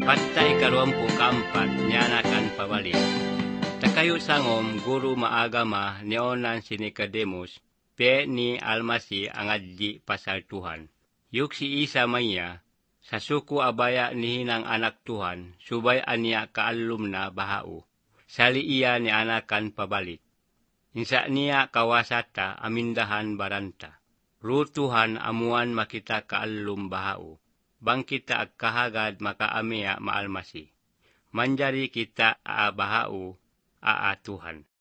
Patay karwampu kaampat nyanakan pabalik. Takayo sangom guru maagama neonan si Nicodemus, pe ni Almasi ang adji pasal Tuhan. Yuk si Isa maya, sa suku abaya ni hinang anak Tuhan, subay anya kaalum na bahao. Sali iya ni anakan pabalik. Insa niya kawasata amindahan baranta. Ru Tuhan amuan makita kaalum bahao. Bang kita agkahagad makaamea maalmasi. Manjari kita bahao Tuhan.